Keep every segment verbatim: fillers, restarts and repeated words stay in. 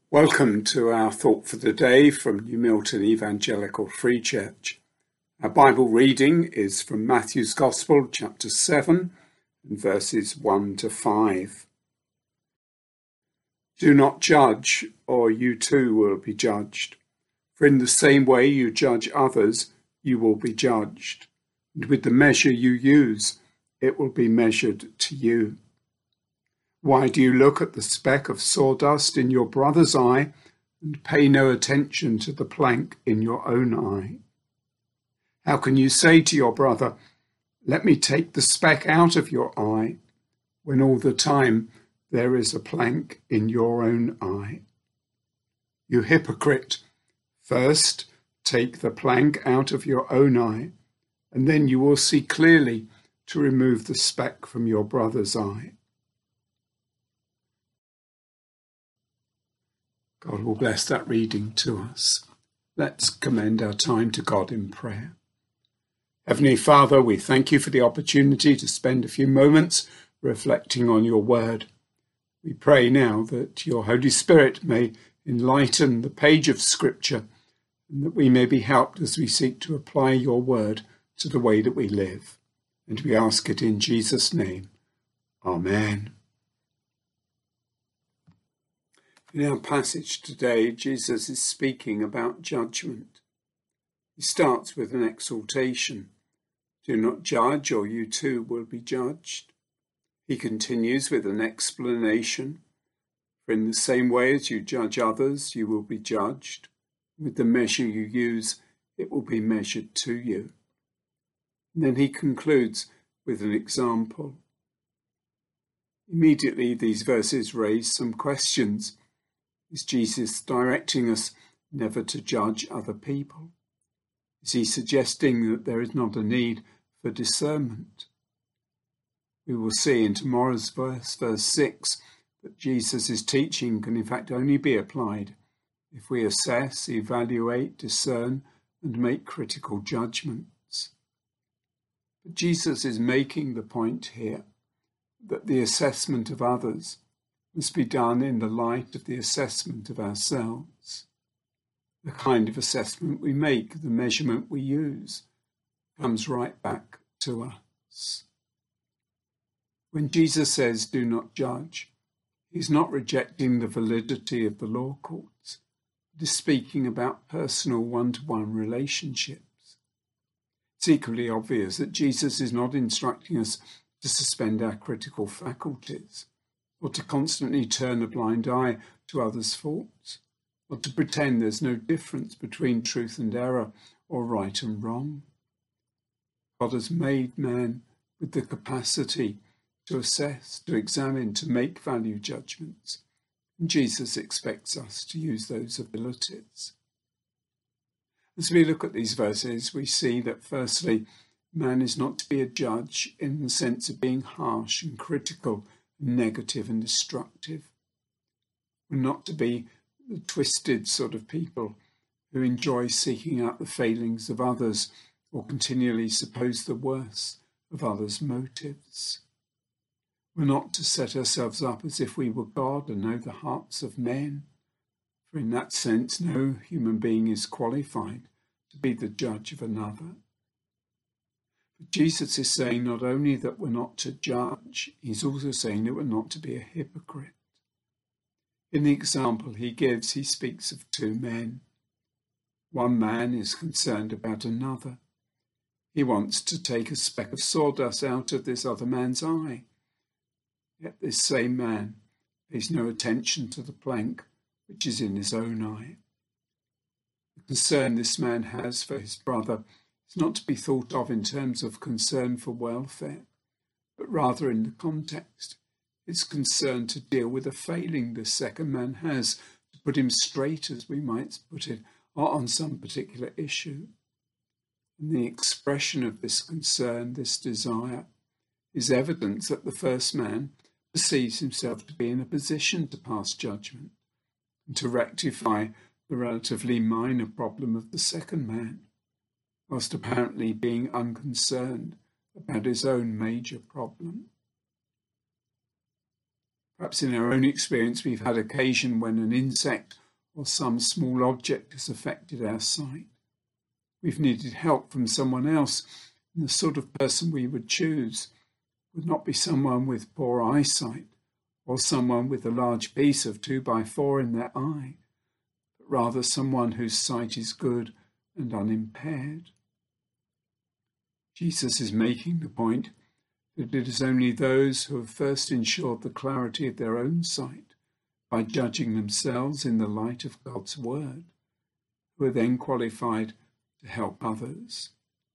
Welcome to our thought for the day from New Milton Evangelical Free Church. Our Bible reading is from Matthew's Gospel, chapter seven, and verses one to five. Do not judge, or you too will be judged. For in the same way you judge others, you will be judged. And with the measure you use, it will be measured to you. Why do you look at the speck of sawdust in your brother's eye and pay no attention to the plank in your own eye? How can you say to your brother, "Let me take the speck out of your eye," when all the time there is a plank in your own eye? You hypocrite, first take the plank out of your own eye, and then you will see clearly to remove the speck from your brother's eye. God will bless that reading to us. Let's commend our time to God in prayer. Heavenly Father, we thank you for the opportunity to spend a few moments reflecting on your word. We pray now that your Holy Spirit may enlighten the page of Scripture and that we may be helped as we seek to apply your word to the way that we live. And we ask it in Jesus' name. Amen. In our passage today, Jesus is speaking about judgment. He starts with an exhortation. Do not judge, or you too will be judged. He continues with an explanation. For in the same way as you judge others, you will be judged. With the measure you use, it will be measured to you. And then he concludes with an example. Immediately, these verses raise some questions. Is Jesus directing us never to judge other people? Is he suggesting that there is not a need for discernment? We will see in tomorrow's verse, verse six, that Jesus' teaching can in fact only be applied if we assess, evaluate, discern, and make critical judgments. But Jesus is making the point here that the assessment of others must be done in the light of the assessment of ourselves. The kind of assessment we make, the measurement we use, comes right back to us. When Jesus says, do not judge, he's not rejecting the validity of the law courts. He is speaking about personal one-to-one relationships. It's equally obvious that Jesus is not instructing us to suspend our critical faculties, or to constantly turn a blind eye to others' faults, or to pretend there's no difference between truth and error or right and wrong. God has made man with the capacity to assess, to examine, to make value judgments, and Jesus expects us to use those abilities. As we look at these verses, we see that firstly, man is not to be a judge in the sense of being harsh and critical, negative and destructive. We're not to be the twisted sort of people who enjoy seeking out the failings of others or continually suppose the worst of others' motives. We're not to set ourselves up as if we were God and know the hearts of men, for in that sense no human being is qualified to be the judge of another. But Jesus is saying not only that we're not to judge, he's also saying that we're not to be a hypocrite. In the example he gives, he speaks of two men. One man is concerned about another. He wants to take a speck of sawdust out of this other man's eye. Yet this same man pays no attention to the plank which is in his own eye. The concern this man has for his brother is not to be thought of in terms of concern for welfare, but rather in the context. It's concern to deal with a failing this second man has, to put him straight, as we might put it, on some particular issue. And the expression of this concern, this desire, is evidence that the first man perceives himself to be in a position to pass judgment and to rectify the relatively minor problem of the second man, whilst apparently being unconcerned about his own major problem. Perhaps in our own experience we've had occasion when an insect or some small object has affected our sight. We've needed help from someone else, and the sort of person we would choose would not be someone with poor eyesight or someone with a large piece of two by four in their eye, but rather someone whose sight is good and unimpaired. Jesus is making the point that it is only those who have first ensured the clarity of their own sight by judging themselves in the light of God's word, who are then qualified to help others.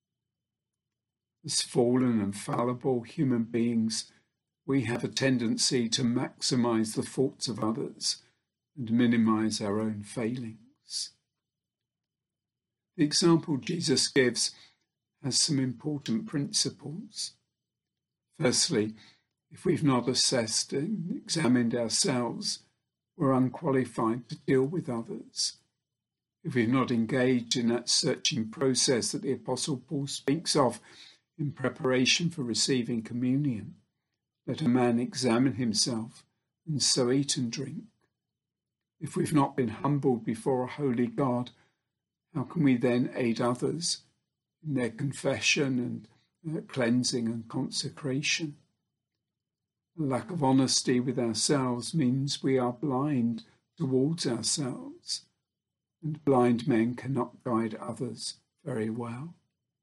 As fallen and fallible human beings, we have a tendency to maximize the faults of others and minimize our own failings. The example Jesus gives has some important principles. Firstly, if we've not assessed and examined ourselves, we're unqualified to deal with others. If we've not engaged in that searching process that the Apostle Paul speaks of in preparation for receiving communion, let a man examine himself and so eat and drink. If we've not been humbled before a holy God, how can we then aid others in their confession and uh, cleansing and consecration? A lack of honesty with ourselves means we are blind towards ourselves, and blind men cannot guide others very well.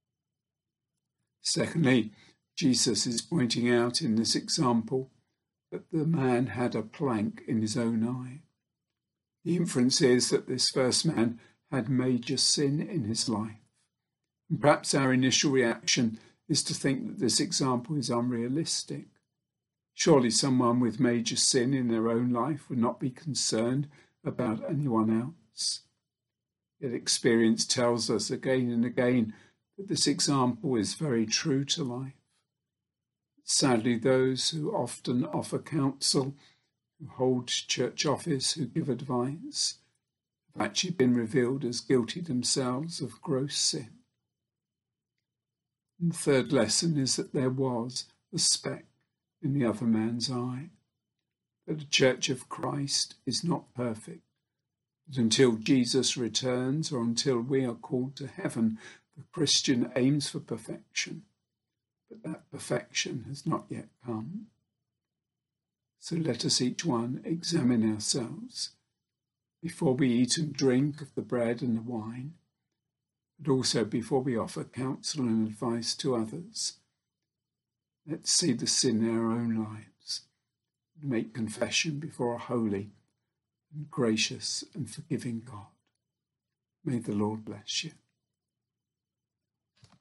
Secondly, Jesus is pointing out in this example that the man had a plank in his own eye. The inference is that this first man had major sin in his life. And perhaps our initial reaction is to think that this example is unrealistic. Surely someone with major sin in their own life would not be concerned about anyone else. Yet experience tells us again and again that this example is very true to life. Sadly, those who often offer counsel, who hold church office, who give advice, have actually been revealed as guilty themselves of gross sin. And the third lesson is that there was a speck in the other man's eye, that the Church of Christ is not perfect, that until Jesus returns or until we are called to heaven, the Christian aims for perfection, but that perfection has not yet come. So let us each one examine ourselves before we eat and drink of the bread and the wine, but also before we offer counsel and advice to others. Let's see the sin in our own lives and make confession before a holy and gracious and forgiving God. May the Lord bless you.